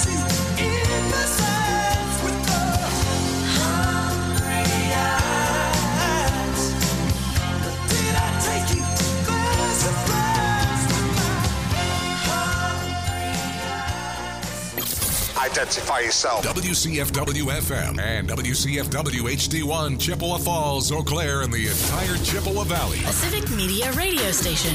Identify yourself. WCFW-FM and WCFW-HD1, Chippewa Falls, Eau Claire, and the entire Chippewa Valley. A civic media radio station.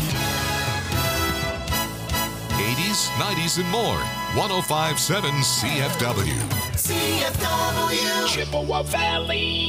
80s, 90s, and more. 105.7 CFW. CFW. Chippewa Valley.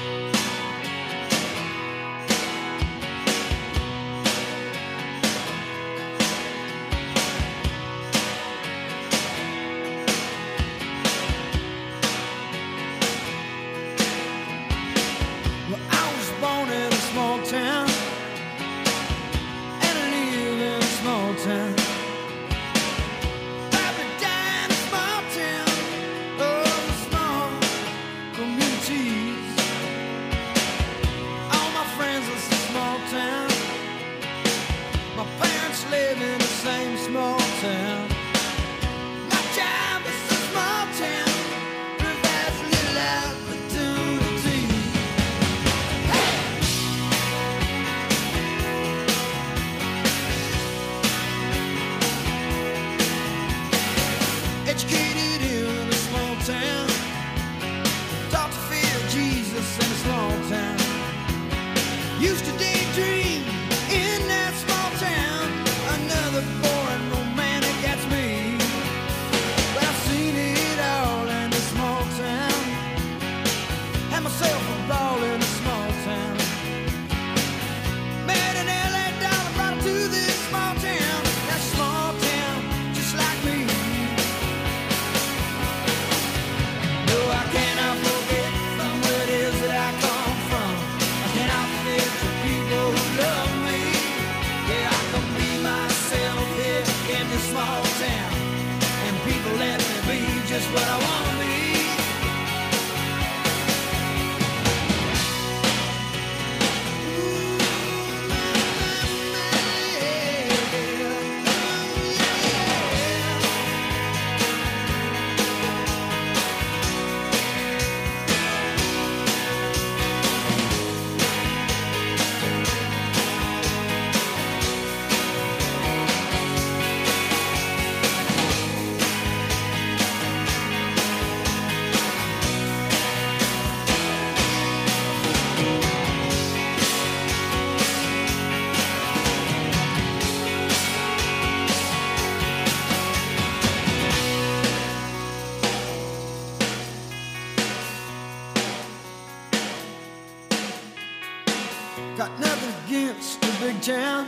Got nothing against the big town.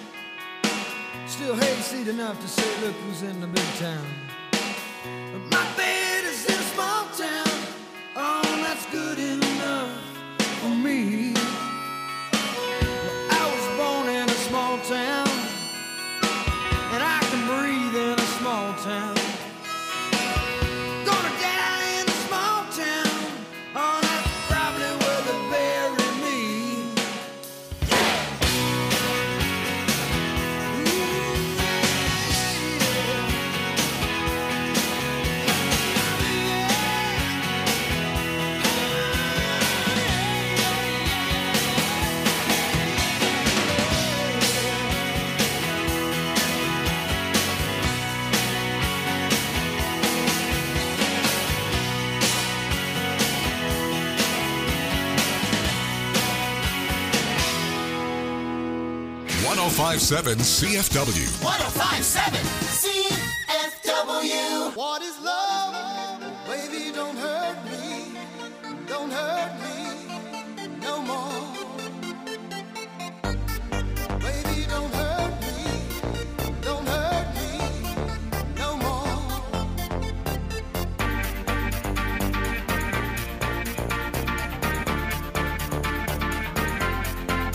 Still hayseed enough to say, look who's in the big town. But my bed is in a small town. Oh, that's good enough for me. Well, I was born in a small town, and I can breathe in a small town. Gonna die in a small town. Oh, that's probably where they bury me. .105.7 CFW. 105.7 CFW. What is love? Baby, don't hurt me. Don't hurt me no more. Baby, don't hurt me. Don't hurt me no more.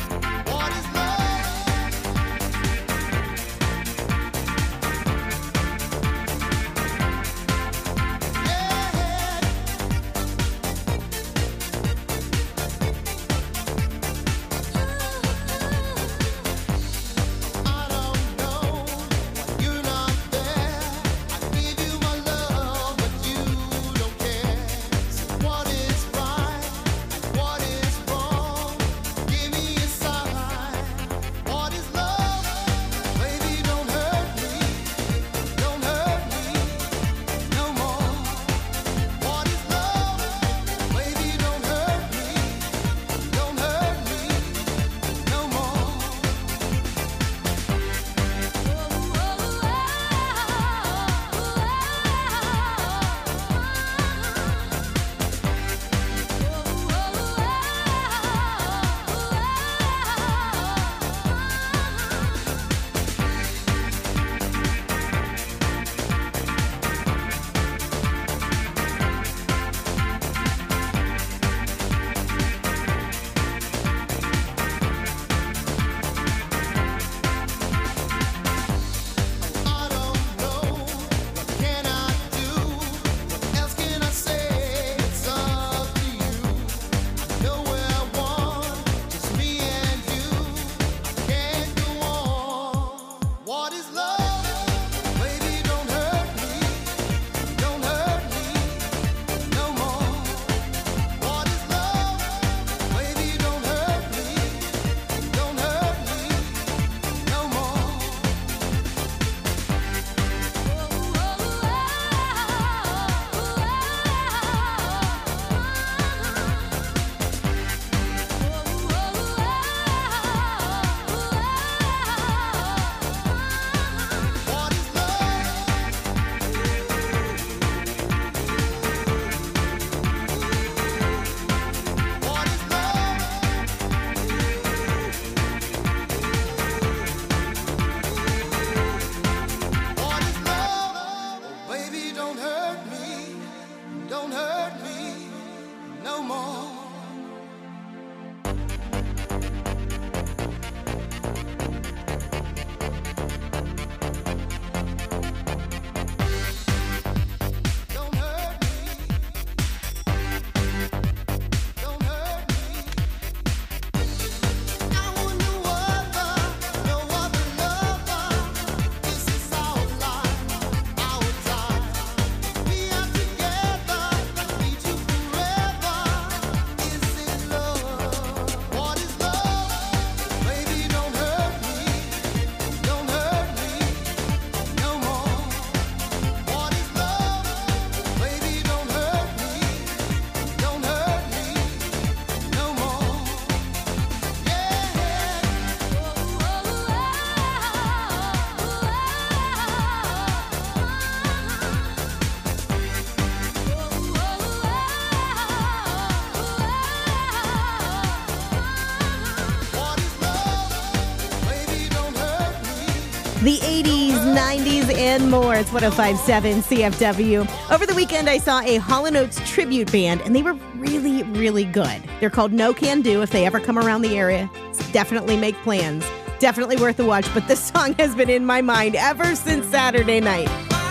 What is love? The 80s, 90s, and more. It's 105.7 CFW. Over the weekend, I saw a Hall & Oates tribute band, and they were really, really good. They're called No Can Do. If they ever come around the area, definitely make plans. Definitely worth a watch, but this song has been in my mind ever since Saturday night.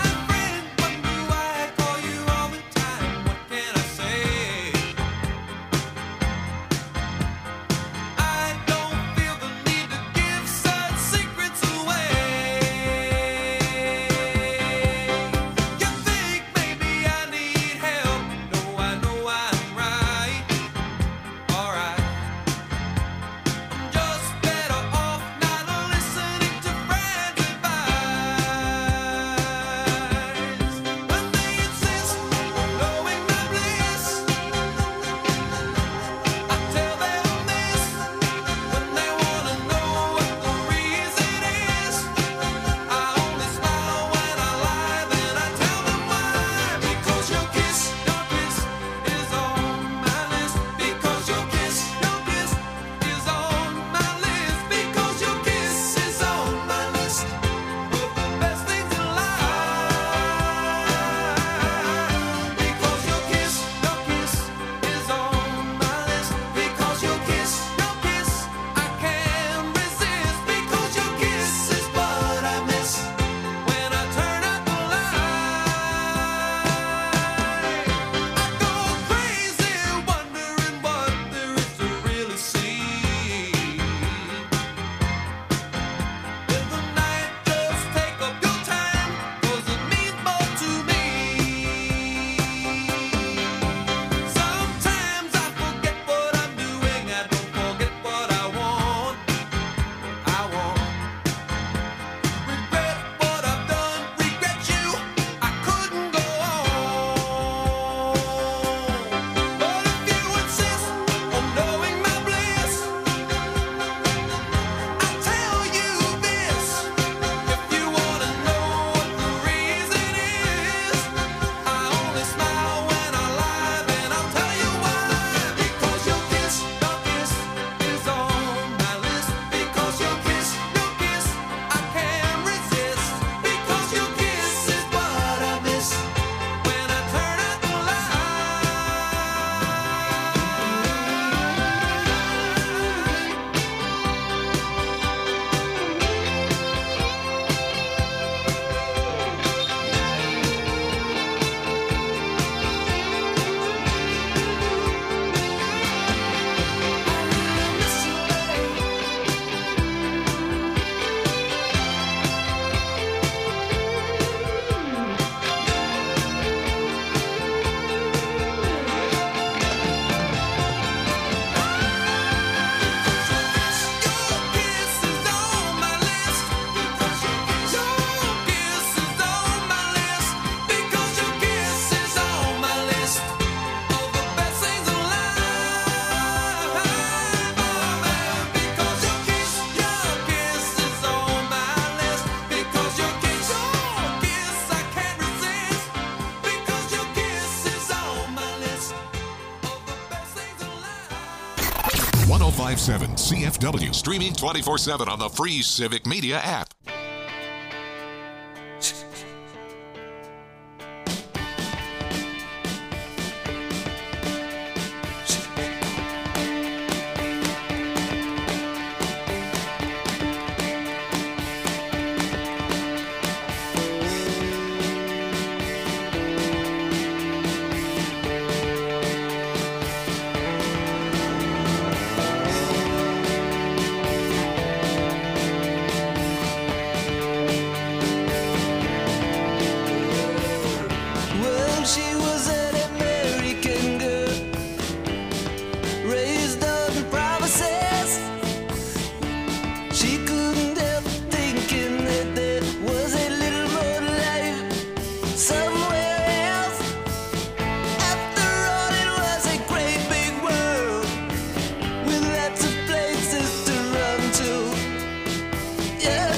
CFW, streaming 24/7 on the free Civic Media app.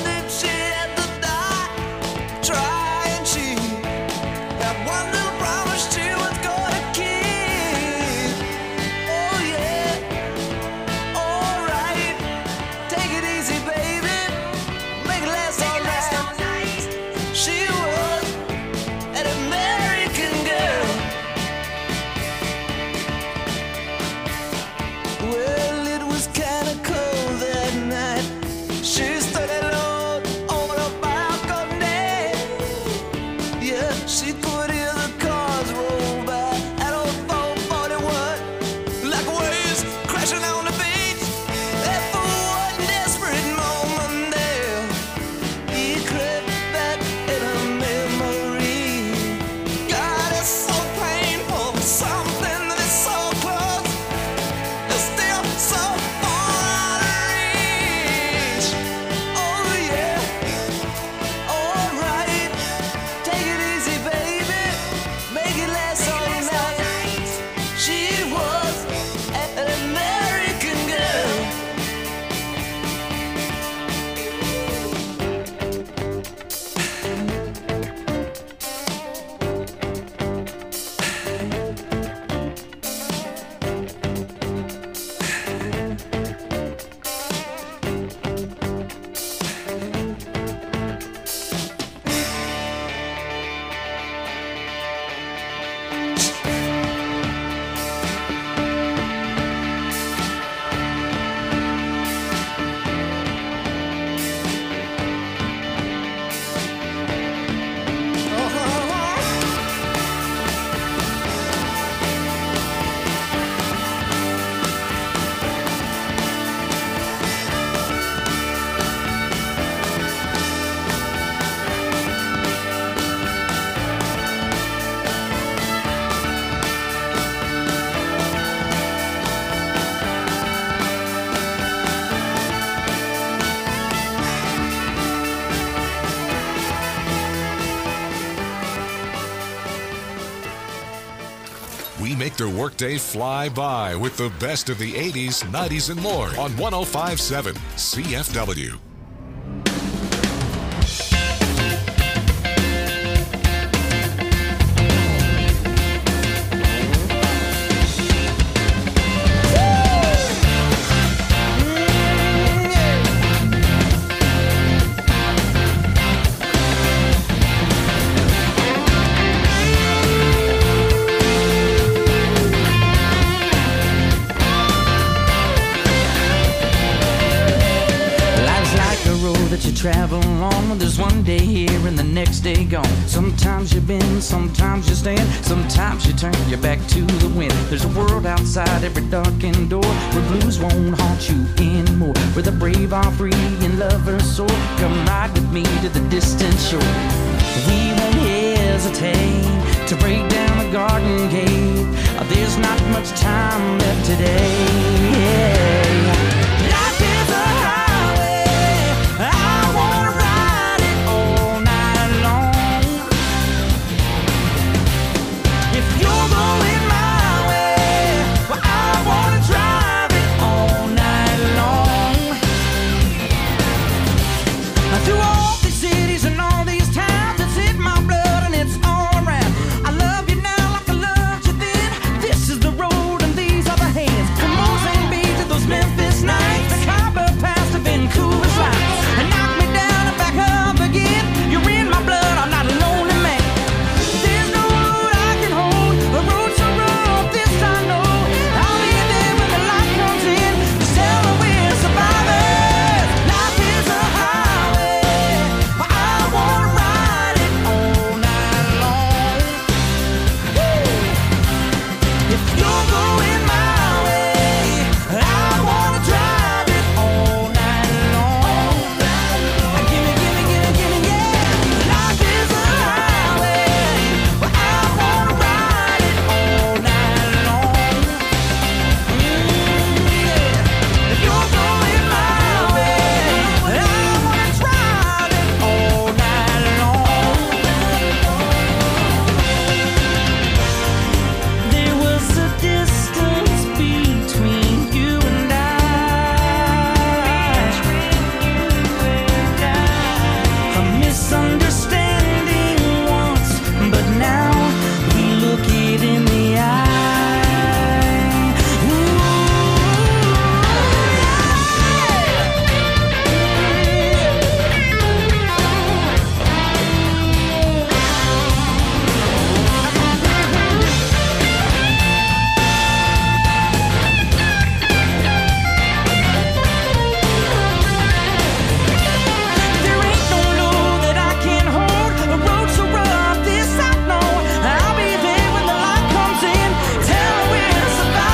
One little promise. We make their workday fly by with the best of the 80s, 90s, and more on 105.7 CFW. Travel on, there's one day here and the next day gone. Sometimes you bend, sometimes you stand, sometimes you turn your back to the wind. There's a world outside every darkened door where blues won't haunt you anymore, where the brave are free and lovers soar. Come ride with me to the distant shore. We won't hesitate to break down the garden gate. There's not much time left today. Life is a highway, I wanna ride it all night long. If you're going my way, well, I wanna drive it all night long. Through all these cities and all these towns, it's in my blood and it's all around. I love you now like I loved you then. This is the road and these are the hands. From Mozambique to those Memphis nights, the Cabo Pass to Vancouver's lights. And knock me down and back up again. You're in my blood, I'm not a lonely man. There's no road I can hold, a road so rough, this I know. I'll be there when the light comes in. Just tell me we're survivors. Life is a highway, but I wanna ride it all night long. If you're going my way, I wanna drive it all night long. Gimme, gimme, gimme, gimme, yeah. Life is a highway, but I wanna ride it all night long. Yeah. If you're going my way, I wanna drive it all night long. There was a distance between you and I. A misunderstanding once, but now we look it in the eye. There ain't no load that I can't hold. The road so rough, this I know. I'll be there when the light comes in. Tell me we're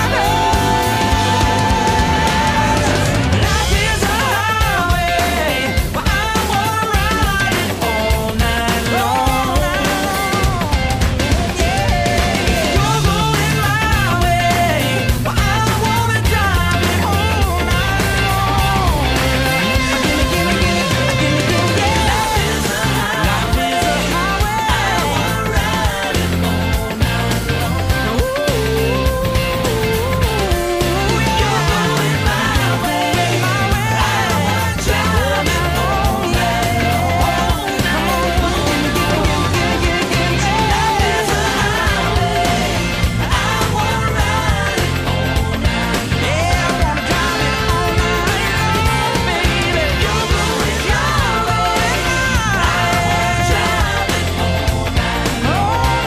survivors. Life is a highway, but I wanna ride it all night long. You're going my way, but I wanna drive it all night long. Gimme, gimme, gimme, gimme, gimme, yeah. Life is a highway, I wanna ride it all night long. You're going my way, I wanna drive it all night long. Come on, gimme, gimme, gimme, gimme, gimme, gimme. Life is a highway, I wanna ride it all night. Yeah, I wanna drive it all night long, baby. You're going my way, I wanna drive it all night long.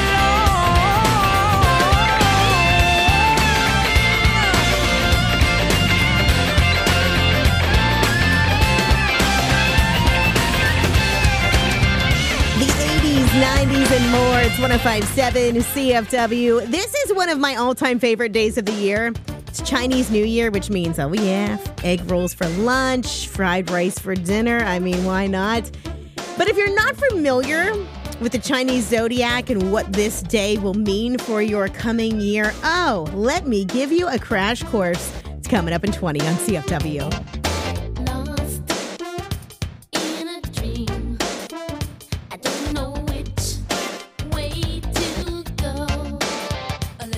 The 80s, 90s, and more. It's 105.7 CFW. This is one of my all-time favorite days of the year. It's Chinese New Year, which means, oh yeah, egg rolls for lunch, fried rice for dinner. I mean, why not? But if you're not familiar with the Chinese zodiac and what this day will mean for your coming year, oh, let me give you a crash course. It's coming up in 20 on CFW. Lost in a dream. I don't know which way to go.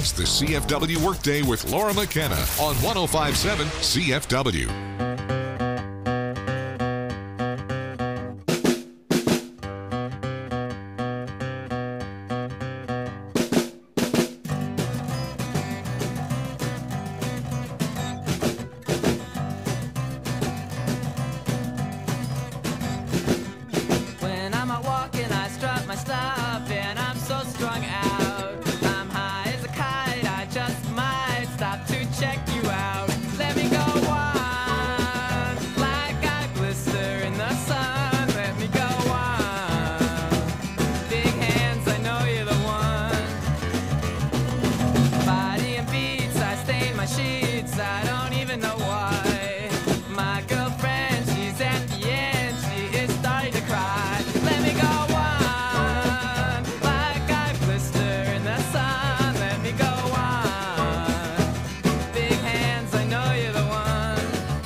is the CFW Workday with Laura McKenna on 105.7 CFW. When I'm out walking, I strut my stuff, and I'm so strung out. I'm high as a kite, I just might stop to check you out. Let me go on, like I blister in the sun. Let me go on. Big hands, I know you're the one. Body and beats, I stain my sheets, I don't even know why. My girlfriend, she's at the end, she is starting to cry. Let me go on, like I blister in the sun. Let me go on. Big hands, I know you're the one.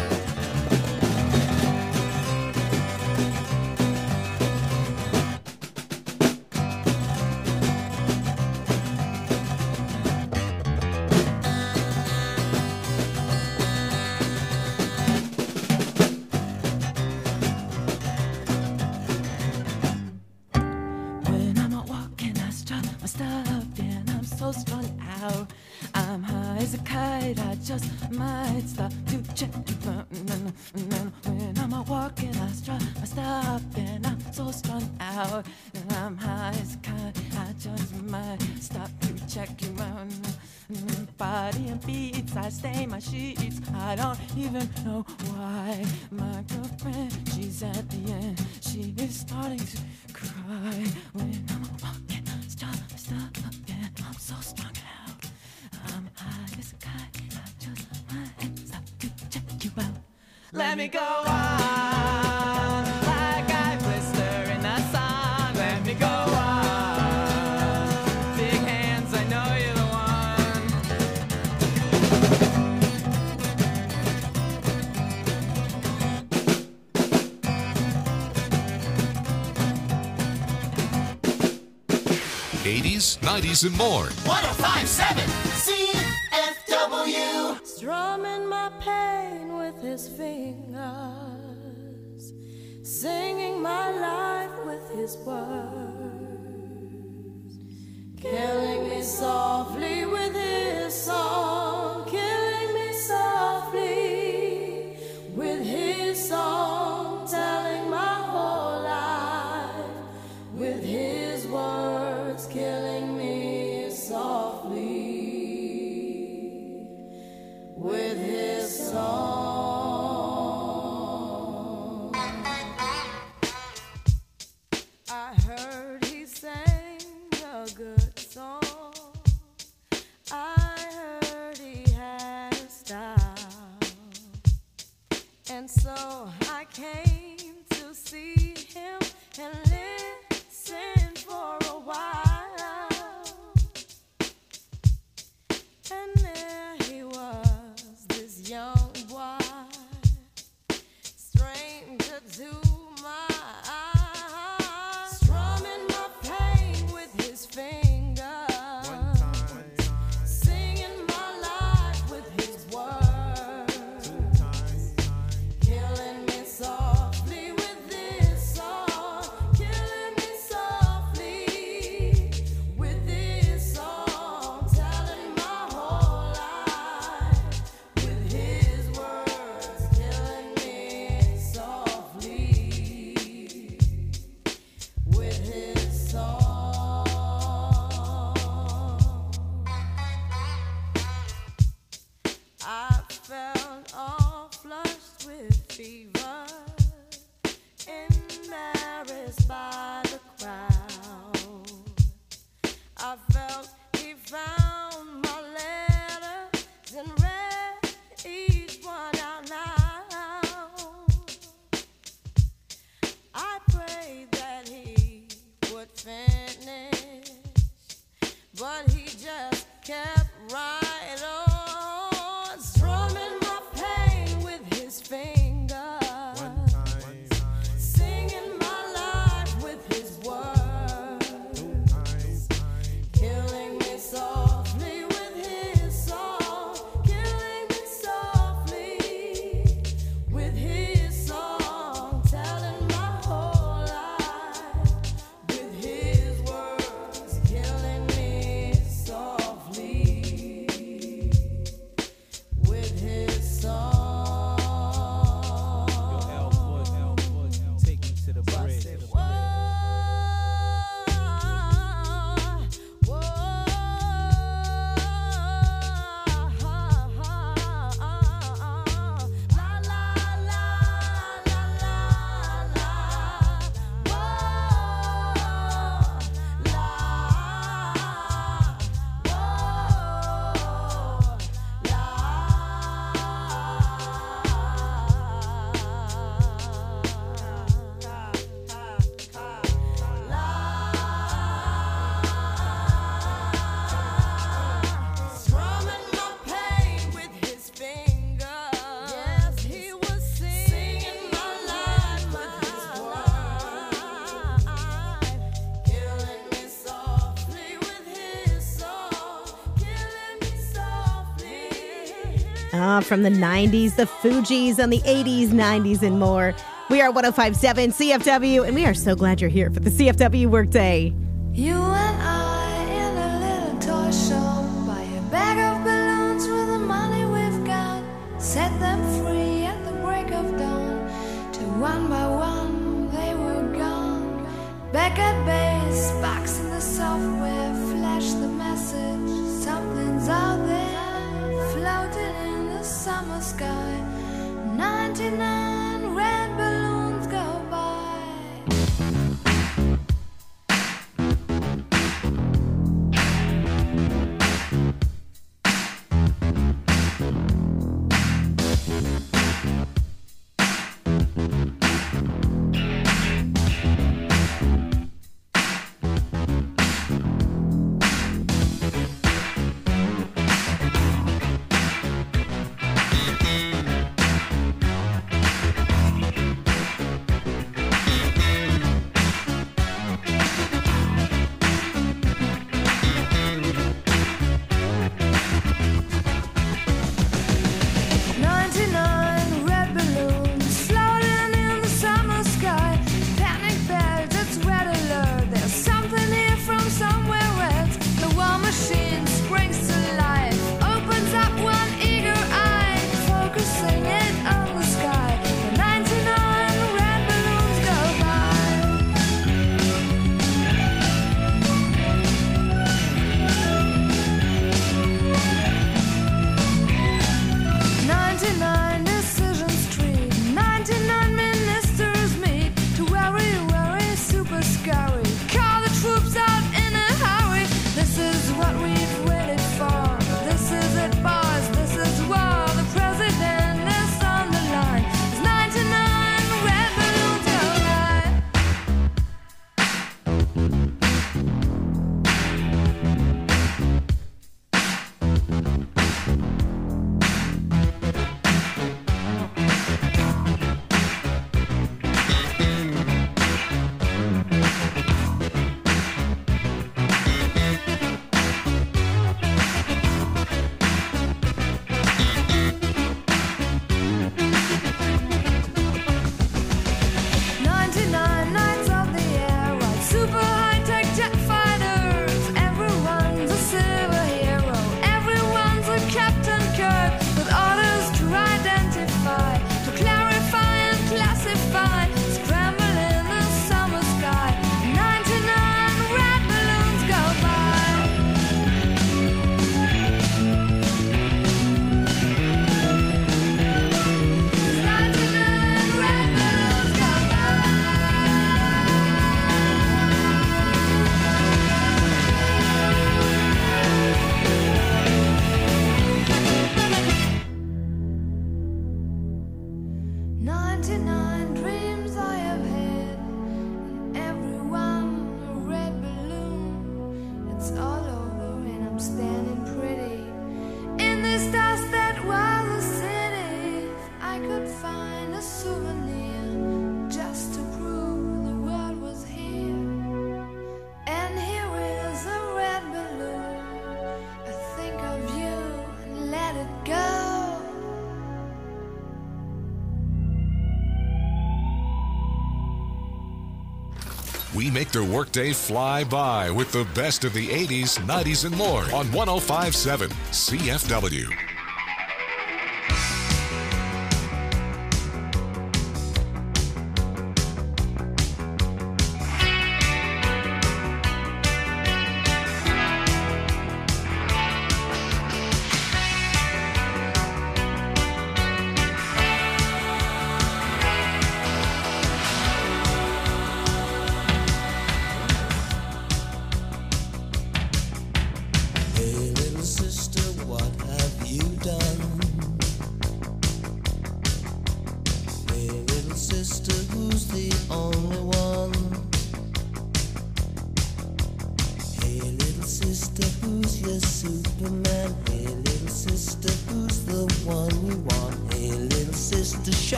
When I'm out walking, I strut my stuff, and I'm so strung out. I'm high as a kite, I just might stop to check you out. When I'm out walking, I strut my stuff, and I'm so strung out. And I'm high as a kite, I just might stop to check you out. Body and beats, I stain my sheets, I don't even know why. My girlfriend, she's at the end, she is starting to cry. When I'm walking, stop, and I'm so strung out. I'm high as a kite, I just might stop to check you out. Let me go on, like I blister in the sun. Let me go on. Big hands, I know you're the one. '80s, '90s, and more. 105.7 CFW. Strumming my pain with his fingers, singing my life with his words, killing me softly with his song, killing me softly with his song, telling my whole life with his words, killing me softly with his song. I heard he sang a good song. I heard he had a style. And so I came to see him and listen for a while. And there he was, this young boy, stranger to my eyes, strumming my pain with his fingers, singing my life with his words, killing me softly with this song, killing me softly with this song, telling my whole life with his words, killing me softly with his song. I felt all flushed with fever, embarrassed by the crowd. I felt he found my letters and read each one out loud. I prayed that he would finish, but he just kept right on, strumming my pain with his fingers, singing my life with his words, killing me softly with From the 90s, the Fugees, and the 80s, 90s, and more. We are 105.7 CFW, and we are so glad you're here for the CFW Workday. You and I in a little toy shop, buy a bag of balloons with the money we've got, set them free at the break of dawn, till one by one they were gone. Back at base, box in the software, flash the message, something's out there, floating in the summer sky. 99 red balloons go by. We make their workday fly by with the best of the 80s, 90s, and more on 105.7 CFW.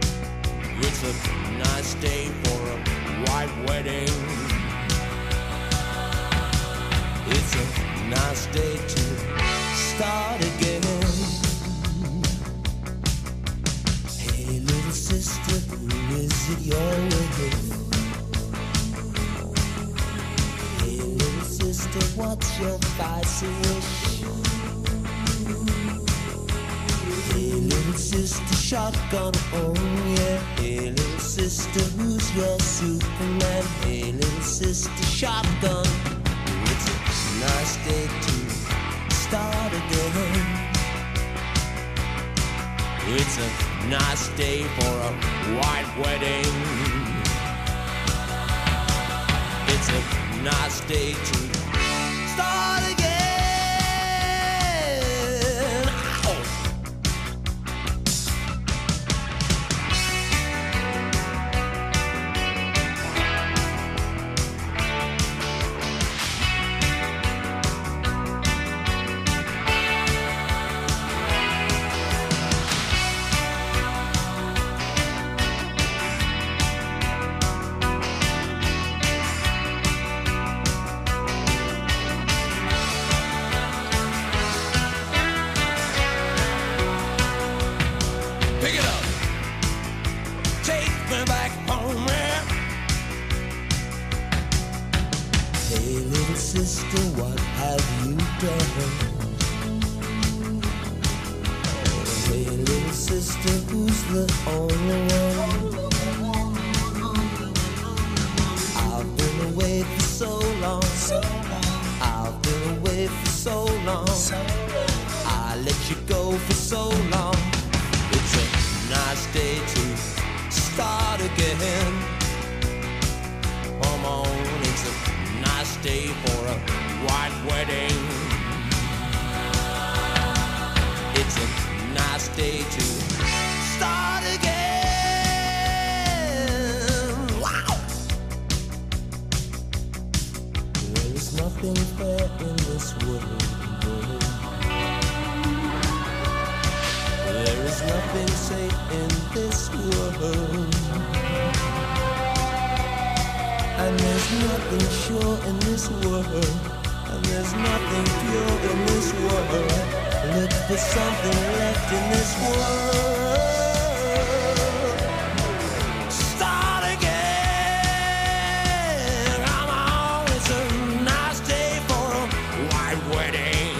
It's a nice day for a white wedding. nice day to start again. Hey, little sister, who is it you're with? Hey, little sister, what's your spicy wish? Hey, little sister, shotgun, oh yeah. Hey, little sister, who's your Superman? Hey, little sister, shotgun. It's a nice day to start again. It's a nice day for a white wedding. It's a nice day to start again. Ow. Pick it up. Take me back home, yeah. Hey, little sister, what have you done? Oh, hey, little sister, who's the only one? I've been away for so long. I've been away for so long. I let you go for so long. It's a nice day to start again. Come on, it's a nice day for a white wedding. It's a nice day to start again. Wow! There is nothing fair in this world. There is nothing safe in this world. And there's nothing sure in this world. And there's nothing pure in this world. Look for something left in this world. Start again. Come on, it's a nice day for a white wedding.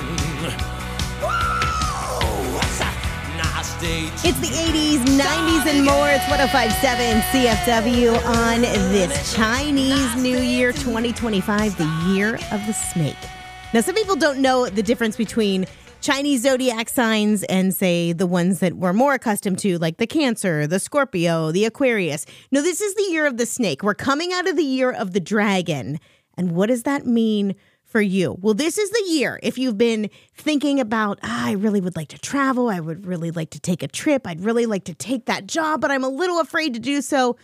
Whoa, what's a nice day to It's the 80s, 90s, and more. It's 105.7 CFW on this Chinese New Year 2025, the year of the snake. Now, some people don't know the difference between Chinese zodiac signs and, say, the ones that we're more accustomed to, like the Cancer, the Scorpio, the Aquarius. No, this is the year of the snake. We're coming out of the year of the dragon. And what does that mean for you? Well, this is the year. If you've been thinking about, I really would like to travel, I would really like to take a trip, I'd really like to take that job, but I'm a little afraid to do so.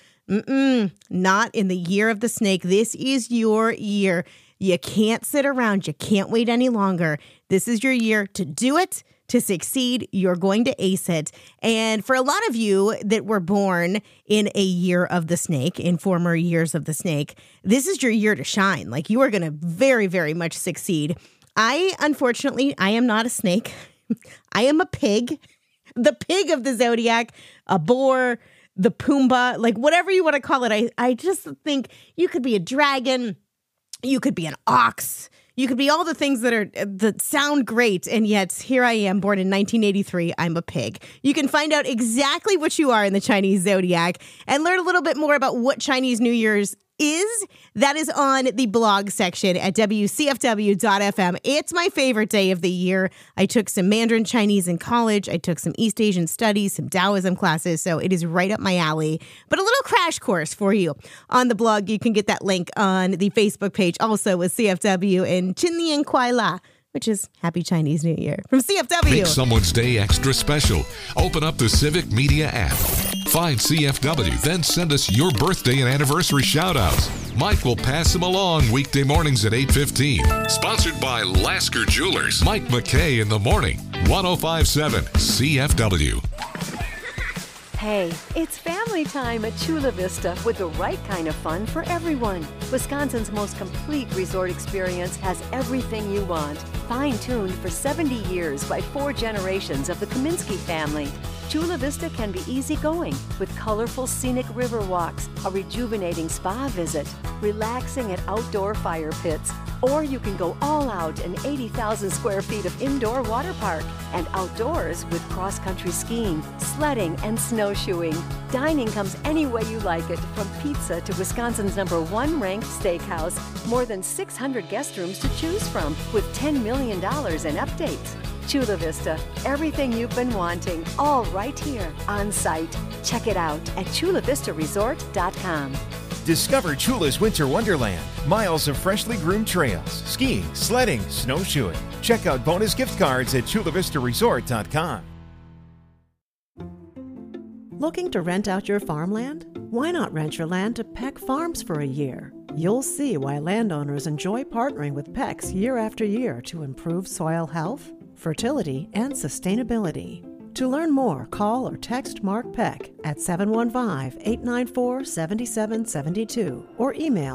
Not in the year of the snake. This is your year. You can't sit around. You can't wait any longer. This is your year to do it, to succeed. You're going to ace it. And for a lot of you that were born in a year of the snake, in former years of the snake, this is your year to shine. Like, you are going to very, very much succeed. Unfortunately, I am not a snake. I am a pig, the pig of the zodiac, a boar, the Pumbaa, like whatever you want to call it. I just think you could be a dragon. You could be an ox. You could be all the things that sound great, and yet here I am, born in 1983. I'm a pig. You can find out exactly what you are in the Chinese zodiac and learn a little bit more about what Chinese New Year's is. That is on the blog section at WCFW.FM. It's my favorite day of the year. I took some Mandarin Chinese in college. I took some East Asian studies, some Taoism classes, so it is right up my alley. But a little crash course for you on the blog. You can get that link on the Facebook page also with CFW and Qin Nian Kuai La, which is Happy Chinese New Year from CFW. Make someone's day extra special. Open up the Civic Media app. Find CFW, then send us your birthday and anniversary shout-outs. Mike will pass them along weekday mornings at 8:15. Sponsored by Lasker Jewelers. Mike McKay in the morning. 105.7 CFW. Hey, it's family time at Chula Vista with the right kind of fun for everyone. Wisconsin's most complete resort experience has everything you want. Fine-tuned for 70 years by 4 generations of the Kaminsky family. Chula Vista can be easygoing with colorful scenic river walks, a rejuvenating spa visit, relaxing at outdoor fire pits, or you can go all out in 80,000 square feet of indoor water park and outdoors with cross-country skiing, sledding, and snowshoeing. Dining comes any way you like it, from pizza to Wisconsin's #1 ranked steakhouse. More than 600 guest rooms to choose from with $10 million in updates. Chula Vista, everything you've been wanting, all right here on site. Check it out at chulavistaresort.com. Discover Chula's Winter Wonderland. Miles of freshly groomed trails, skiing, sledding, snowshoeing. Check out bonus gift cards at chulavistaresort.com. Looking to rent out your farmland? Why not rent your land to Peck Farms for a year? You'll see why landowners enjoy partnering with Peck's year after year to improve soil health, fertility, and sustainability. To learn more, call or text Mark Peck at 715-894-7772 or email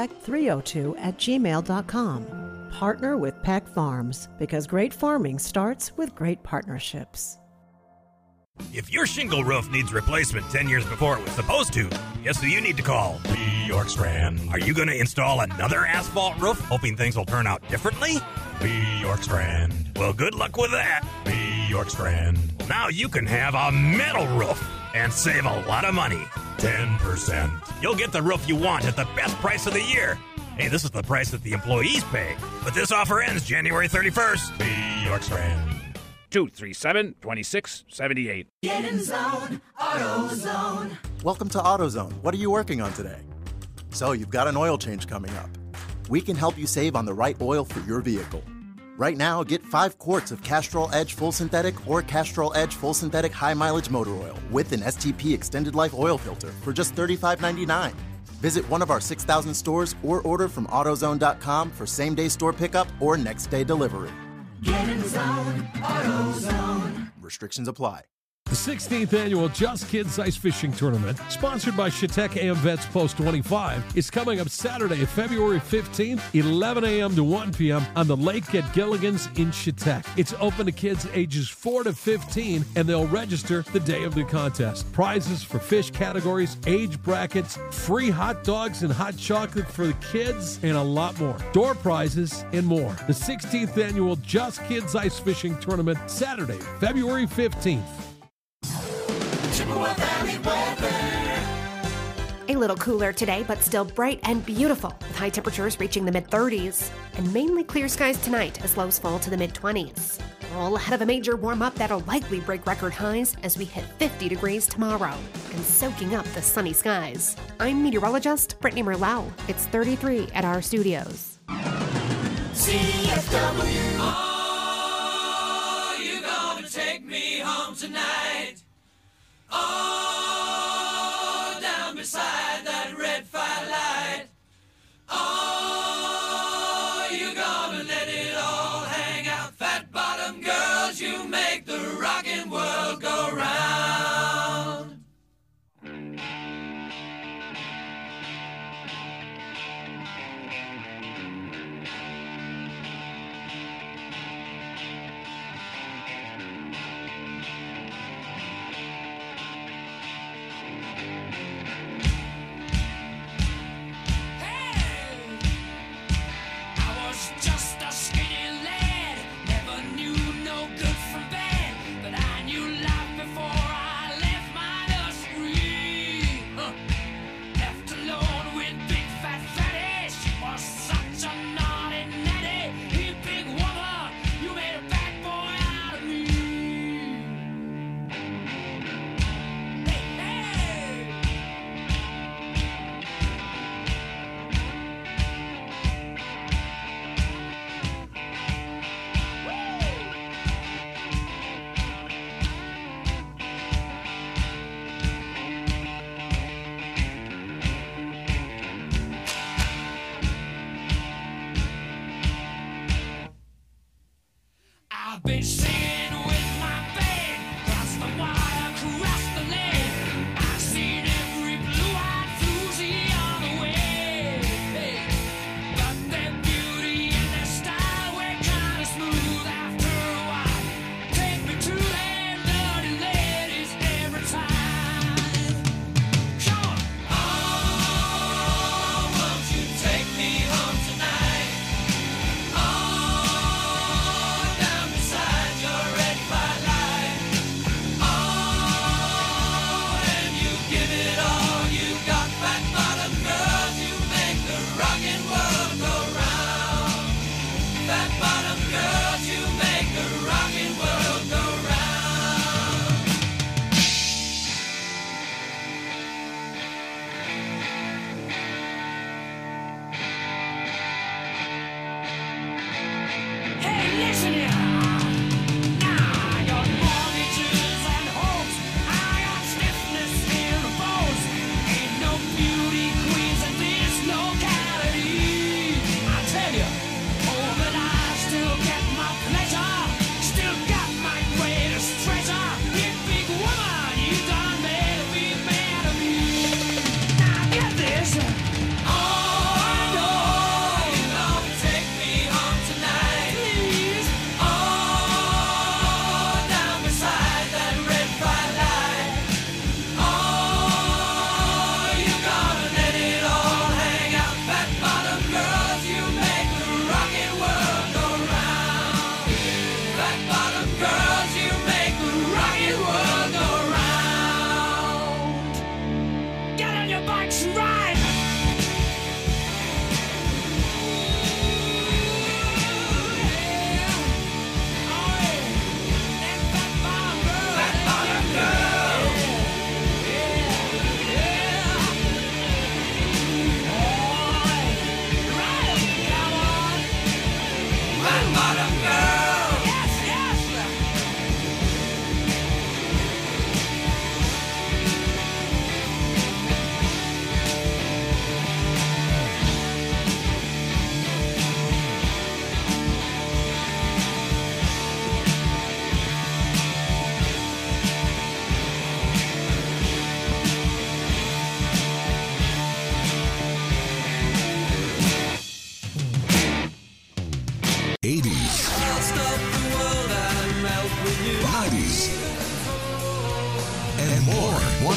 markpeck302@gmail.com. Partner with Peck Farms, because great farming starts with great partnerships. If your shingle roof needs replacement 10 years before it was supposed to, guess who you need to call? Lee York Strand. Are you going to install another asphalt roof, hoping things will turn out differently? Lee York Strand. Well, good luck with that. Lee York Strand. Now you can have a metal roof and save a lot of money. 10%. You'll get the roof you want at the best price of the year. Hey, this is the price that the employees pay. But this offer ends January 31st. Lee York Strand. 237-2678. Get in zone, AutoZone. Welcome to AutoZone. What are you working on today? So you've got an oil change coming up. We can help you save on the right oil for your vehicle. Right now, get 5 quarts of Castrol Edge Full Synthetic or Castrol Edge Full Synthetic High Mileage Motor Oil with an STP Extended Life Oil Filter for just $35.99. Visit one of our 6,000 stores or order from AutoZone.com for same-day store pickup or next-day delivery. Get in zone, AutoZone. Restrictions apply. The 16th annual Just Kids Ice Fishing Tournament, sponsored by Chautauqua AM Vets Post 25, is coming up Saturday, February 15th, 11 a.m. to 1 p.m. on the lake at Gilligan's in Chautauqua. It's open to kids ages 4 to 15, and they'll register the day of the contest. Prizes for fish categories, age brackets, free hot dogs and hot chocolate for the kids, and a lot more. Door prizes and more. The 16th annual Just Kids Ice Fishing Tournament, Saturday, February 15th. Chippewa Valley weather. A little cooler today, but still bright and beautiful, with high temperatures reaching the mid-30s. And mainly clear skies tonight as lows fall to the mid-20s. All ahead of a major warm-up that'll likely break record highs as we hit 50 degrees tomorrow, and soaking up the sunny skies. I'm meteorologist Brittany Merlau. It's 33 at our studios. CFW. Oh, you're gonna take me home tonight. Oh, down beside that red firelight. Oh, you're gonna let it all hang out. Fat bottom girls, you make the rockin' world go round.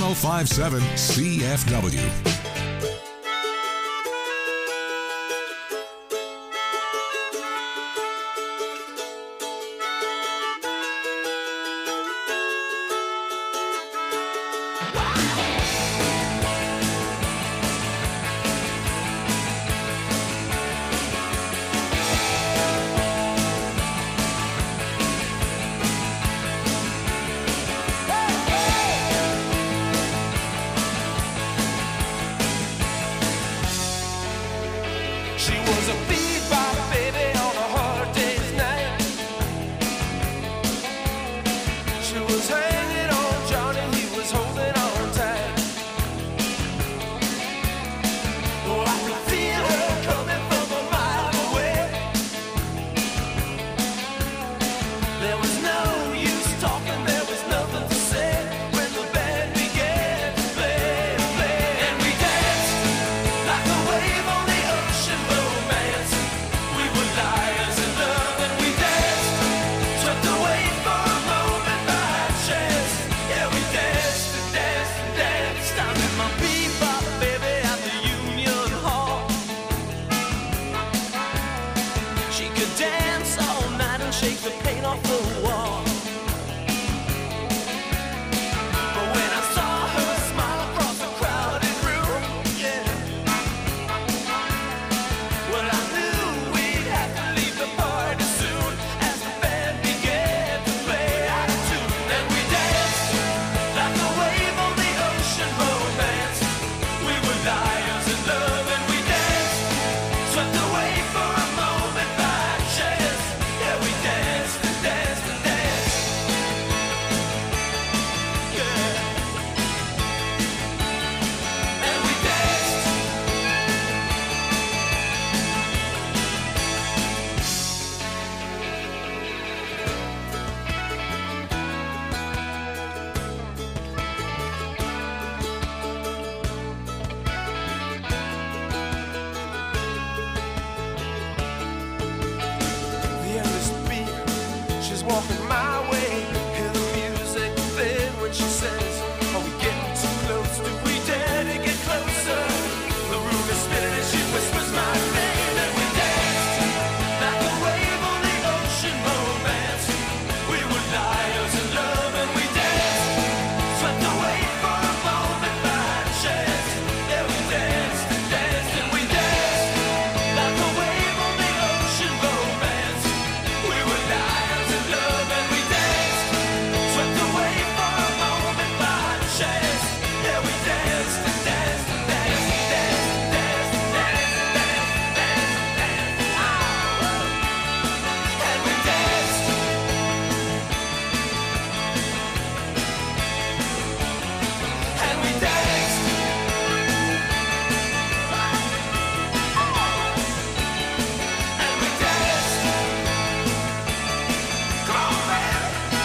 1057 CFW. She was a bebop baby on a hard day's night. She was hanging on Johnny, he was holding on tight. Oh, I could feel her coming from a mile away. There was no use talking, there was nothing to say when the band began to play, and we danced like a wave on the ocean. Romance, we were liars in love, and we danced, swept away for a moment by chance. Yeah, we danced and danced and danced. I met my bebop baby at the Union Hall. She could dance all night and shake the paint off the wall. But when I saw her smile across the crowded room, yeah, well, I knew we'd have to leave the party soon as the band began to play out of tune. And we danced like a wave on the ocean. Romance, we were liars in love, and we danced, swept away for a moment by chance. Yeah, we danced and danced and danced. Yeah, and we danced. The endless beat, she's walking my way. Hear the music fade when she says, are we getting too close? Do we dare to get closer? The room is spinning and she whispers my name, and we danced like a wave on the ocean. Romance, we were liars in love, and we danced, swept away for a moment by chance. Yeah, we danced and danced and we danced like a wave on the ocean. Romance, we were liars in love, and we danced, swept away for a moment by chance. Yeah, we danced and danced and danced and danced and danced and danced and danced and danced and danced. And we danced. And we danced. And we danced. Come on, man.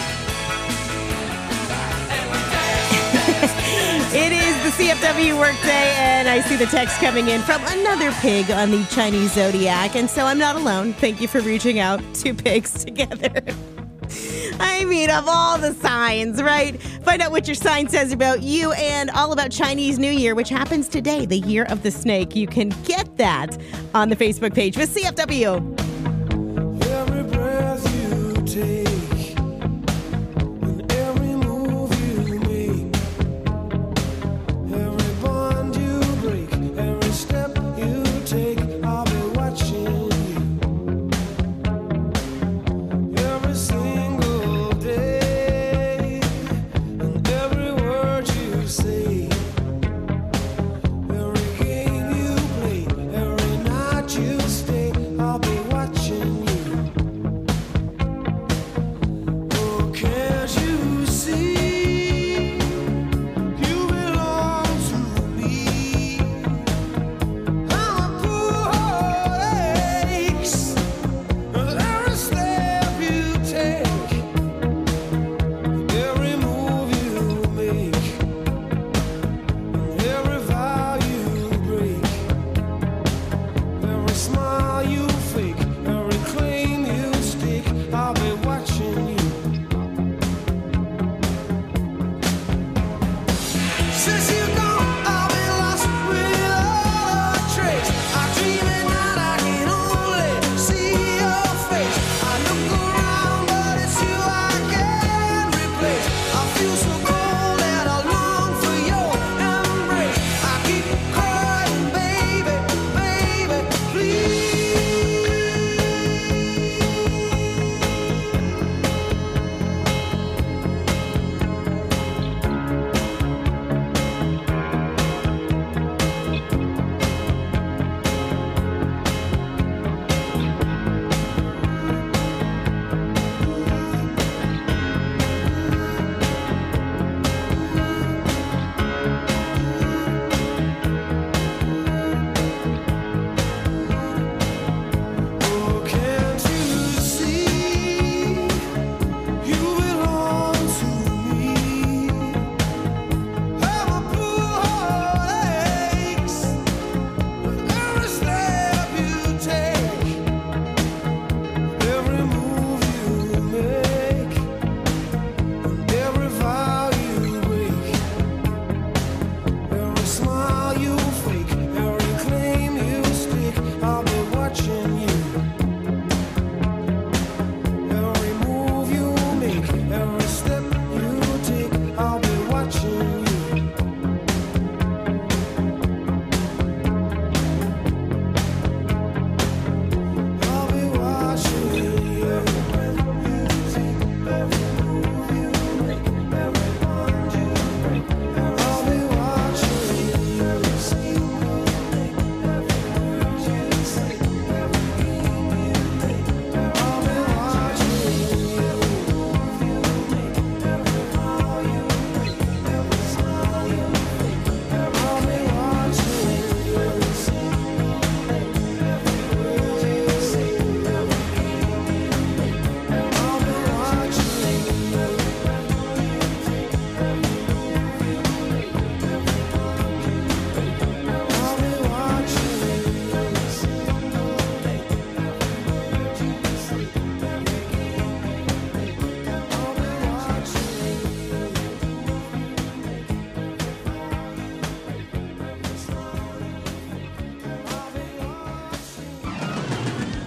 And we danced. It is the CFW workday, and I see the text coming in from another pig on the Chinese zodiac, and so I'm not alone. Thank you for reaching out. Two pigs together. I mean, of all the signs, right? Find out what your sign says about you and all about Chinese New Year, which happens today, the year of the snake. You can get that on the Facebook page with CFW. Every breath you take, and every move you make, every bond you break, every step you take, I'll be watching you. Every single day, and every word you say, every game you play, every night you stay, I'll be watching you.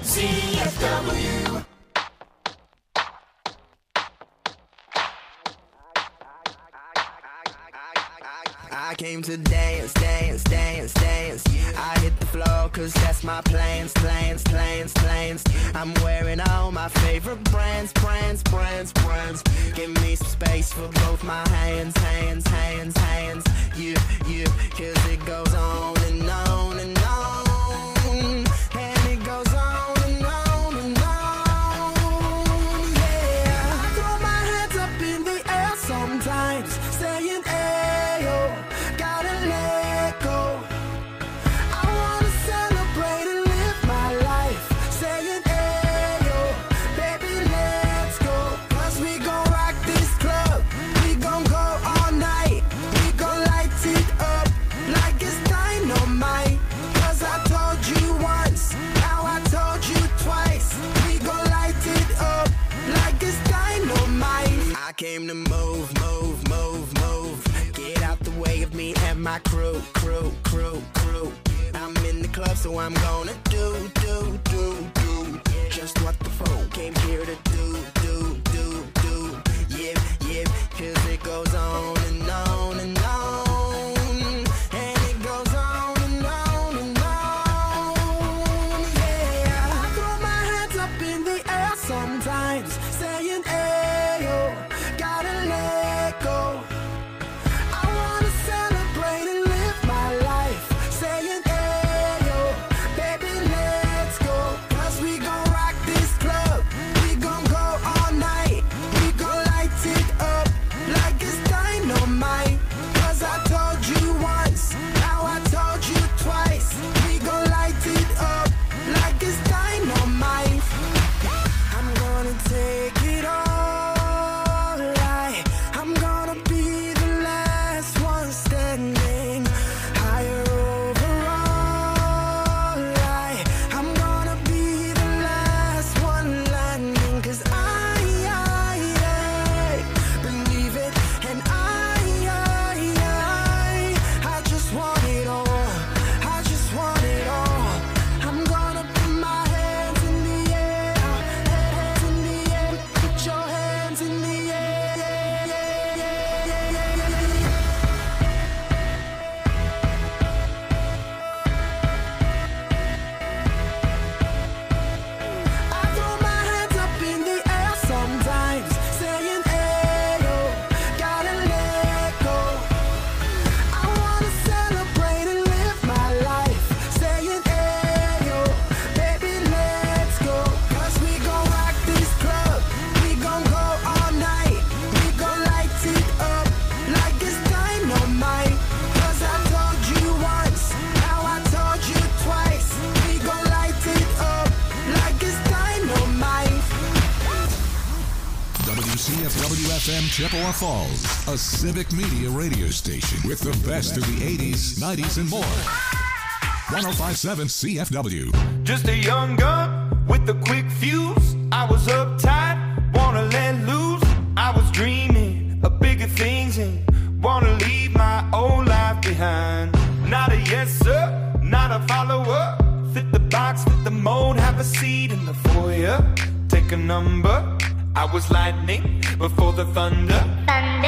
CFW. I came to dance, dance, dance, dance. I hit the floor cause that's my plans, plans, plans, plans. I'm wearing all my favorite brands, brands, brands, brands. Give me some space for both my hands, hands, hands, hands. Yeah, yeah, cause it goes on and on and on. And it goes on and on and on. Yeah, I throw my hands up in the air sometimes, saying ayo. Gotta let go. I wanna celebrate and live my life, saying ayo, baby, let's go. Cause we gon' rock this club, we gon' go all night. We gon' light it up like it's dynamite. Cause I told you once, now I told you twice. We gon' light it up like it's dynamite. I came to move, move, move, move. Get out the way of me and my crew, crew, crew, crew. I'm in the club, so I'm gonna do just what the folk came here to do. Yeah, yeah, cause it goes on and on and on. And it goes on and on and on. Yeah, I throw my hands up in the air sometimes, saying ayo, gotta let go. I wanna celebrate and live my life, saying ayo, baby, let's go. Cause we gon' rock this club, we gon' go all night. We gon' light it up like it's dynamite. Cause I told you once, now I told you twice. We gon' light it up like it's dynamite. I'm gonna take it all right. I'm gonna be the last one standing, higher overall right. I'm gonna be the last one landing. Cause I believe it. And I just want it all. I just want it all. I'm gonna put my hands in the air. Hands in the air. Put your hands in the air. I throw my hands up in the air sometimes, saying ayo, gotta let go. I wanna celebrate and live my life, saying ayo, baby, let's go. Cause we gon' rock this club, we gon' go all night. We gon' light it up like it's dynamite. Cause I told you once, now I told you twice. We gon' light it up like it's dynamite. WCFW-FM Chippewa Falls, a civic media radio station with the best of the 80s, 90s, and more. 105.7 CFW. Just a young gun with a quick fuse. I was uptight, wanna let loose. I was dreaming of bigger things and wanna leave my old life behind. Not a yes sir, not a follower. Fit the box, fit the mold, have a seat in the foyer. Take a number. I was lightning before the thunder.